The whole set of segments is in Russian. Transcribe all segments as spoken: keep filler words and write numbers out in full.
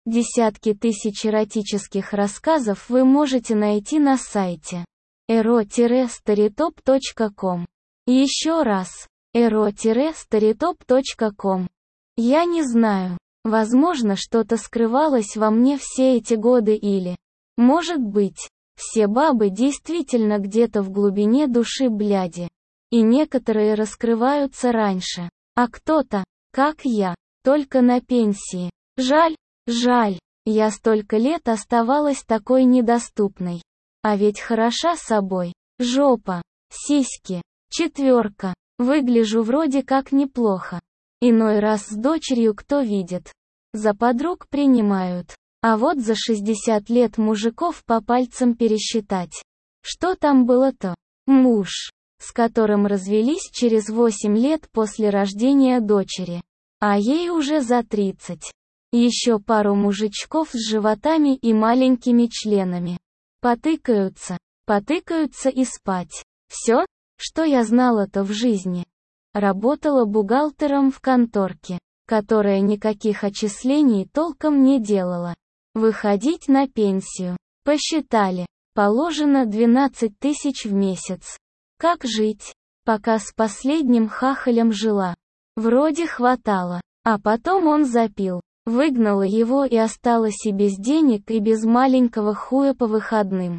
Десятки тысяч эротических рассказов вы можете найти на сайте эро старитоп точка ком. Еще раз, эро старитоп точка ком. Я не знаю, возможно, что-то скрывалось во мне все эти годы или, может быть, все бабы действительно где-то в глубине души бляди. И некоторые раскрываются раньше, а кто-то, как я, только на пенсии. Жаль, жаль, я столько лет оставалась такой недоступной. А ведь хороша собой. Жопа, сиськи, четверка. Выгляжу вроде как неплохо. Иной раз с дочерью кто видит. За подруг принимают. А вот за шестьдесят лет мужиков по пальцам пересчитать. Что там было-то? Муж, с которым развелись через восемь лет после рождения дочери. А ей уже за тридцать. Еще пару мужичков с животами и маленькими членами. Потыкаются, потыкаются и спать. Все, что я знала-то в жизни. Работала бухгалтером в конторке, которая никаких отчислений толком не делала. Выходить на пенсию. Посчитали. Положено двенадцать тысяч в месяц. Как жить? Пока с последним хахалем жила. Вроде хватало. А потом он запил. Выгнала его и осталась и без денег, и без маленького хуя по выходным.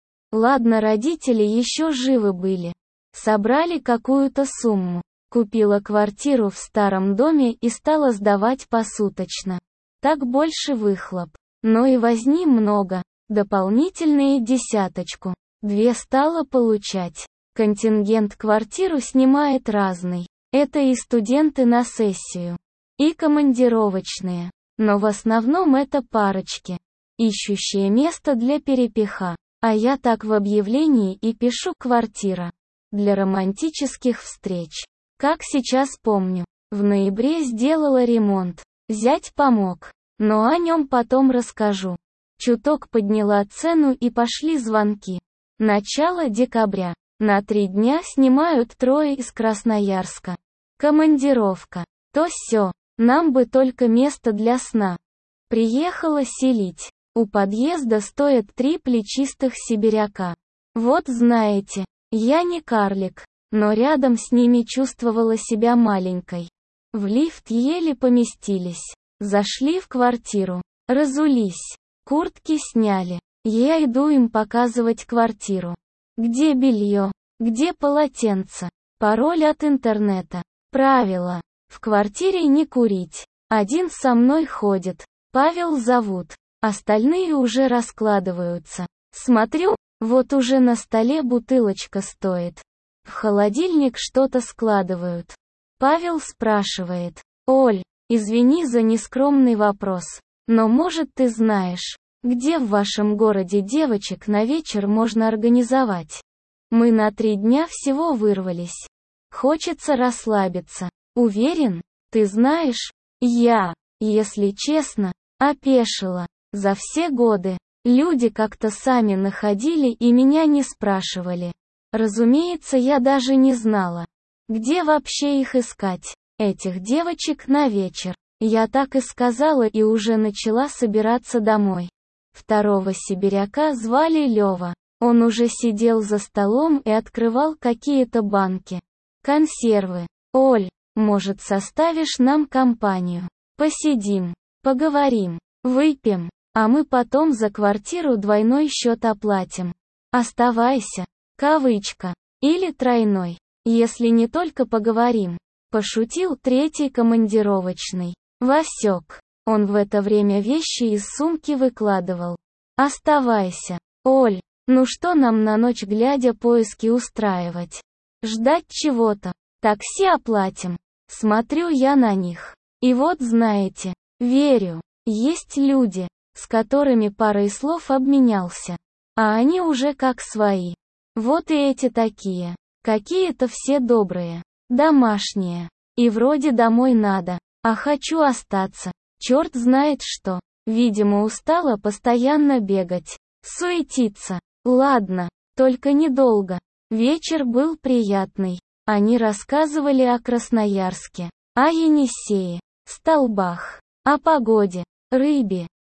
Ладно, родители еще живы были. Собрали какую-то сумму. Купила квартиру в старом доме и стала сдавать посуточно. Так больше выхлоп. Но и возни много. Дополнительные десяточку. Две стала получать. Контингент квартиру снимает разный. Это и студенты на сессию. И командировочные. Но в основном это парочки, ищущие место для перепиха. А я так в объявлении и пишу: квартира для романтических встреч. Как сейчас помню, в ноябре сделала ремонт. Зять помог. Но о нем потом расскажу. Чуток подняла цену и пошли звонки. Начало декабря. На три дня снимают трое из Красноярска. Командировка. То-сё. Нам бы только место для сна. Приехала селить. У подъезда стоят три плечистых сибиряка. Вот знаете, я не карлик, но рядом с ними чувствовала себя маленькой. В лифт еле поместились. Зашли в квартиру. Разулись. Куртки сняли. Я иду им показывать квартиру. Где белье? Где полотенце? Пароль от интернета. Правила. В квартире не курить. Один со мной ходит. Павел зовут. Остальные уже раскладываются. Смотрю, вот уже на столе бутылочка стоит. В холодильник что-то складывают. Павел спрашивает: «Оль, извини за нескромный вопрос, но может ты знаешь, где в вашем городе девочек на вечер можно организовать? Мы на три дня всего вырвались. Хочется расслабиться. Уверен, ты знаешь?» Я, если честно, опешила. За все годы люди как-то сами находили и меня не спрашивали. Разумеется, я даже не знала, где вообще их искать, этих девочек на вечер. Я так и сказала и уже начала собираться домой. Второго сибиряка звали Лёва. Он уже сидел за столом и открывал какие-то банки. Консервы. «Оль, может, составишь нам компанию? Посидим, поговорим, выпьем, а мы потом за квартиру двойной счет оплатим. Оставайся». Кавычка. Или тройной. Если не только поговорим. Пошутил третий командировочный. Васек. Он в это время вещи из сумки выкладывал. «Оставайся. Оль, ну что нам на ночь глядя поиски устраивать? Ждать чего-то? Такси оплатим». Смотрю я на них. И вот знаете, верю, есть люди, с которыми парой слов обменялся. А они уже как свои. Вот и эти такие. Какие-то все добрые. Домашние. И вроде домой надо. А хочу остаться. Черт знает что. Видимо, устала постоянно бегать. Суетиться. Ладно, только недолго. Вечер был приятный. Они рассказывали о Красноярске, о Енисее, столбах, о погоде, рыбе.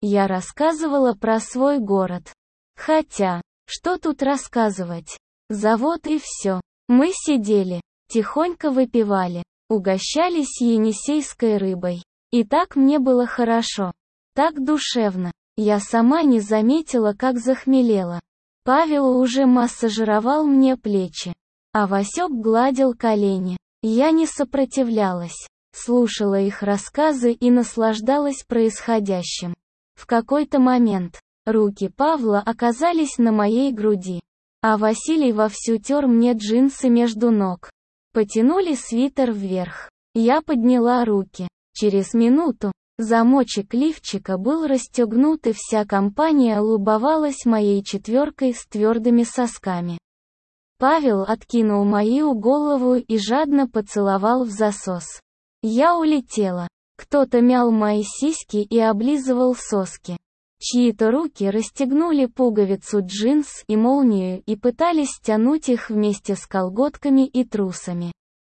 Я рассказывала про свой город. Хотя, что тут рассказывать? Завод и все. Мы сидели, тихонько выпивали, угощались енисейской рыбой. И так мне было хорошо. Так душевно. Я сама не заметила, как захмелела. Павел уже массажировал мне плечи, а Васек гладил колени. Я не сопротивлялась, слушала их рассказы и наслаждалась происходящим. В какой-то момент руки Павла оказались на моей груди, а Василий вовсю тер мне джинсы между ног. Потянули свитер вверх. Я подняла руки. Через минуту замочек лифчика был расстегнут, и вся компания любовалась моей четверкой с твердыми сосками. Павел откинул мою голову и жадно поцеловал в засос. Я улетела. Кто-то мял мои сиськи и облизывал соски. Чьи-то руки расстегнули пуговицу джинс и молнию и пытались стянуть их вместе с колготками и трусами.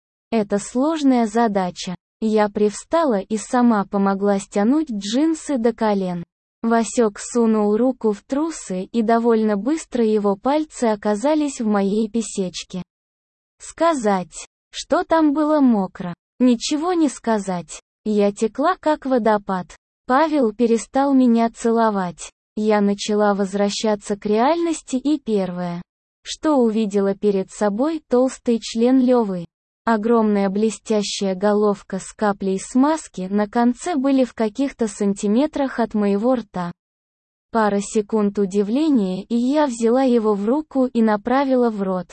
Это сложная задача. Я привстала и сама помогла стянуть джинсы до колен. Васек сунул руку в трусы, и довольно быстро его пальцы оказались в моей писечке. Сказать, что там было мокро, ничего не сказать. Я текла как водопад. Павел перестал меня целовать. Я начала возвращаться к реальности, и первое, что увидела перед собой, толстый член Лёвы. Огромная блестящая головка с каплей смазки на конце были в каких-то сантиметрах от моего рта. Пара секунд удивления, и я взяла его в руку и направила в рот.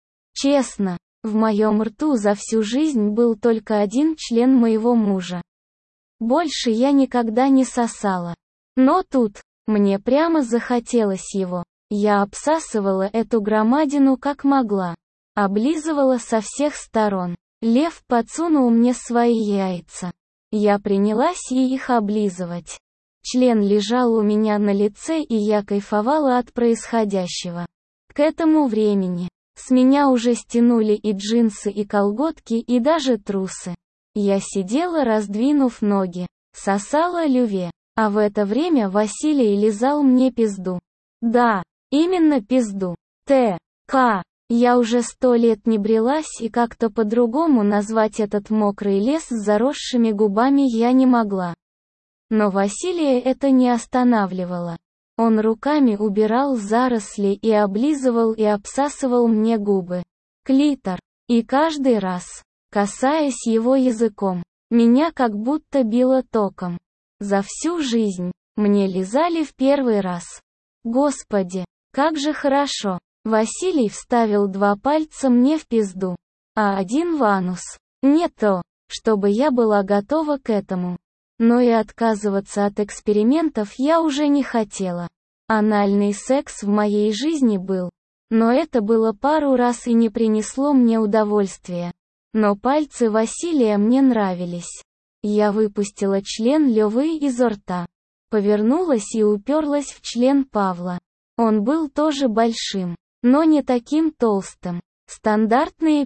Честно, в моем рту за всю жизнь был только один член моего мужа. Больше я никогда не сосала. Но тут, мне прямо захотелось его. Я обсасывала эту громадину как могла. Облизывала со всех сторон. Лев подсунул мне свои яйца. Я принялась и их облизывать. Член лежал у меня на лице, и я кайфовала от происходящего. К этому времени с меня уже стянули и джинсы, и колготки, и даже трусы. Я сидела, раздвинув ноги, сосала Лёве, а в это время Василий лизал мне пизду. Да, именно пизду. Т. К. Я уже сто лет не брелась, и как-то по-другому назвать этот мокрый лес с заросшими губами я не могла. Но Василия это не останавливало. Он руками убирал заросли и облизывал и обсасывал мне губы, клитор, и каждый раз, касаясь его языком, меня как будто било током. За всю жизнь мне лизали в первый раз. Господи, как же хорошо! Василий вставил два пальца мне в пизду, а один в анус. Не то, чтобы я была готова к этому. Но и отказываться от экспериментов я уже не хотела. Анальный секс в моей жизни был. Но это было пару раз и не принесло мне удовольствия. Но пальцы Василия мне нравились. Я выпустила член Лёвы изо рта. Повернулась и уперлась в член Павла. Он был тоже большим, но не таким толстым. Стандартные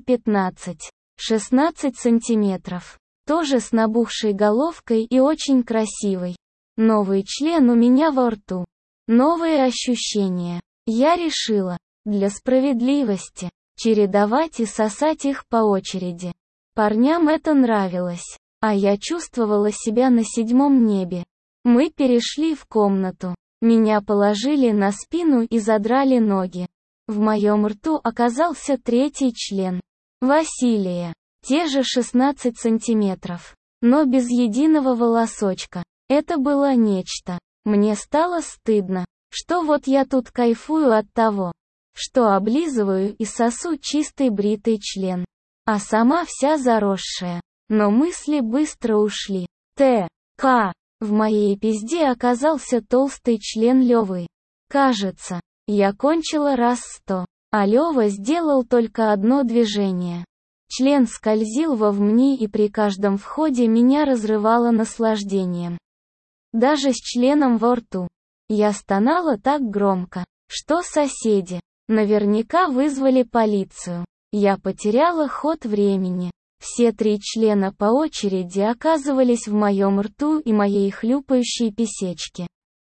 пятнадцать-шестнадцать сантиметров. Тоже с набухшей головкой и очень красивый. Новый член у меня во рту. Новые ощущения. Я решила, для справедливости, чередовать и сосать их по очереди. Парням это нравилось, а я чувствовала себя на седьмом небе. Мы перешли в комнату. Меня положили на спину и задрали ноги. В моем рту оказался третий член. Василия. Те же шестнадцать сантиметров. Но без единого волосочка. Это было нечто. Мне стало стыдно, что вот я тут кайфую от того, что облизываю и сосу чистый бритый член. А сама вся заросшая. Но мысли быстро ушли. Т. К. В моей пизде оказался толстый член Лёвы. Кажется, я кончила раз сто, а Лёва сделал только одно движение. Член скользил вовне, и при каждом входе меня разрывало наслаждением. Даже с членом во рту. Я стонала так громко, что соседи наверняка вызвали полицию. Я потеряла ход времени. Все три члена по очереди оказывались в моем рту и моей хлюпающей писечке.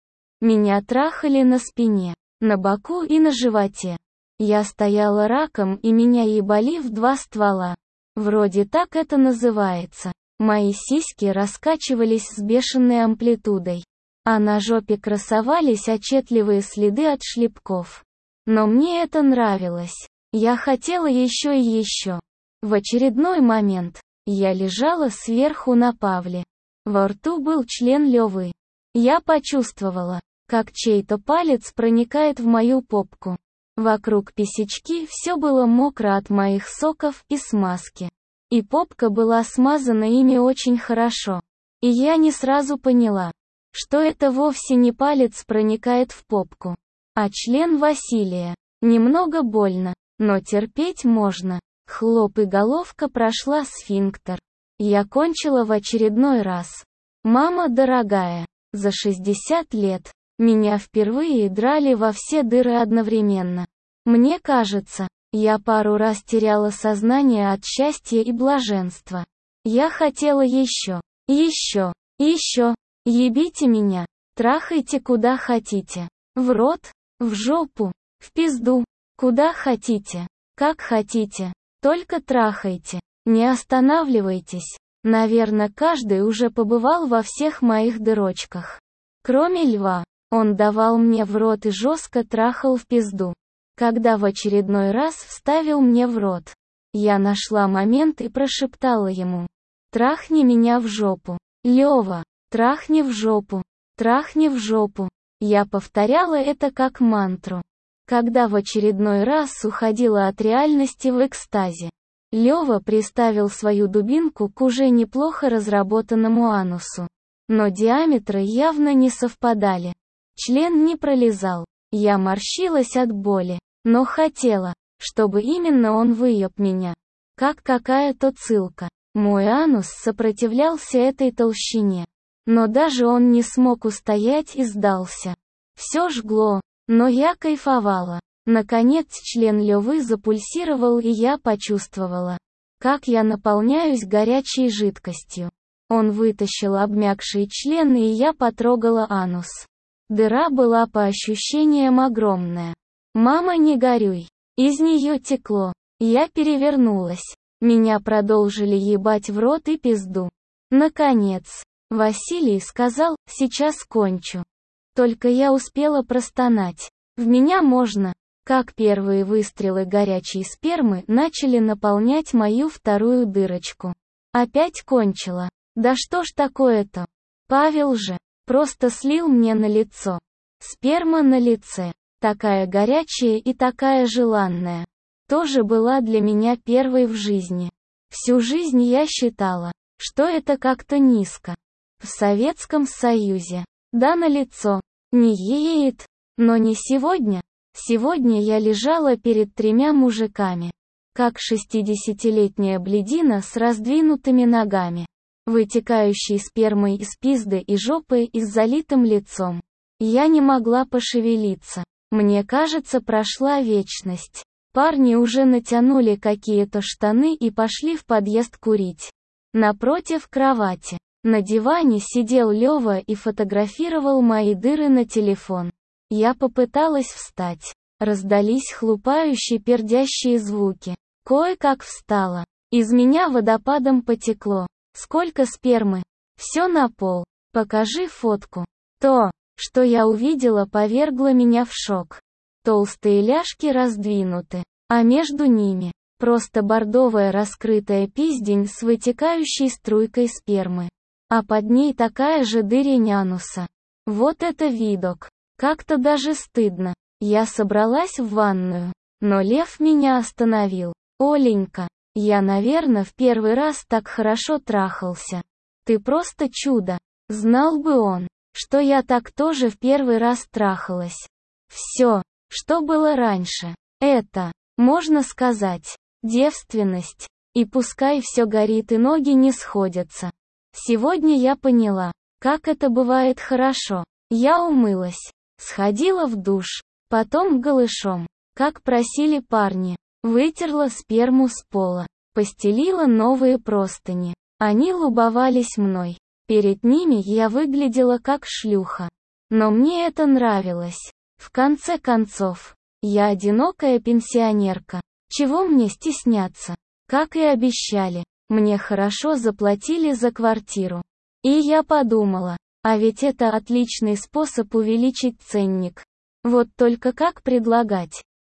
Меня трахали на спине, на боку и на животе. Я стояла раком и меня ебали в два ствола. Вроде так это называется. Мои сиськи раскачивались с бешеной амплитудой. А на жопе красовались отчетливые следы от шлепков. Но мне это нравилось. Я хотела еще и еще. В очередной момент я лежала сверху на Павле. Во рту был член Лёвы. Я почувствовала, как чей-то палец проникает в мою попку. Вокруг писечки все было мокро от моих соков и смазки. И попка была смазана ими очень хорошо. И я не сразу поняла, что это вовсе не палец проникает в попку, а член Василия. Немного больно, но терпеть можно. Хлоп, и головка прошла сфинктер. Я кончила в очередной раз. Мама дорогая, за шестьдесят лет меня впервые драли во все дыры одновременно. Мне кажется, я пару раз теряла сознание от счастья и блаженства. Я хотела еще, еще, еще. Ебите меня, трахайте куда хотите. В рот, в жопу, в пизду, куда хотите, как хотите. Только трахайте, не останавливайтесь. Наверное, каждый уже побывал во всех моих дырочках. Кроме Льва, он давал мне в рот и жестко трахал в пизду. Когда в очередной раз вставил мне в рот, я нашла момент и прошептала ему: «Трахни меня в жопу, Лёва, трахни в жопу, трахни в жопу». Я повторяла это как мантру. Когда в очередной раз уходила от реальности в экстазе, Лёва приставил свою дубинку к уже неплохо разработанному анусу. Но диаметры явно не совпадали. Член не пролезал. Я морщилась от боли, но хотела, чтобы именно он выеб меня. Как какая-то цилка. Мой анус сопротивлялся этой толщине. Но даже он не смог устоять и сдался. Все жгло, но я кайфовала. Наконец член Лёвы запульсировал, и я почувствовала, как я наполняюсь горячей жидкостью. Он вытащил обмякший член, и я потрогала анус. Дыра была по ощущениям огромная. «Мама, не горюй!» Из нее текло. Я перевернулась. Меня продолжили ебать в рот и пизду. Наконец, Василий сказал: «Сейчас кончу». Только я успела простонать: «В меня можно». Как первые выстрелы горячей спермы начали наполнять мою вторую дырочку. Опять кончила. Да что ж такое-то? Павел же просто слил мне на лицо. Сперма на лице, такая горячая и такая желанная, тоже была для меня первой в жизни. Всю жизнь я считала, что это как-то низко. В Советском Союзе. Да, на лицо. Не еет. Но не сегодня. Сегодня я лежала перед тремя мужиками, как шестидесятилетняя блядина с раздвинутыми ногами, вытекающей спермой из пизды и жопы и с залитым лицом. Я не могла пошевелиться. Мне кажется, прошла вечность. Парни уже натянули какие-то штаны и пошли в подъезд курить. Напротив кровати, на диване сидел Лёва и фотографировал мои дыры на телефон. Я попыталась встать. Раздались хлупающие пердящие звуки. Кое-как встала. Из меня водопадом потекло. Сколько спермы. Все на пол. Покажи фотку. То, что я увидела, повергло меня в шок. Толстые ляжки раздвинуты, а между ними просто бордовая раскрытая пиздень с вытекающей струйкой спермы. А под ней такая же дырень ануса. Вот это видок. Как-то даже стыдно. Я собралась в ванную, но Лев меня остановил. «Оленька, я, наверное, в первый раз так хорошо трахался. Ты просто чудо». Знал бы он, что я так тоже в первый раз трахалась. Все, что было раньше, это, можно сказать, девственность. И пускай все горит и ноги не сходятся. Сегодня я поняла, как это бывает хорошо. Я умылась. Сходила в душ, потом голышом, как просили парни, вытерла сперму с пола, постелила новые простыни. Они лубовались мной. Перед ними я выглядела как шлюха. Но мне это нравилось. В конце концов, я одинокая пенсионерка. Чего мне стесняться? Как и обещали, мне хорошо заплатили за квартиру. И я подумала, а ведь это отличный способ увеличить ценник. Вот только как предлагать?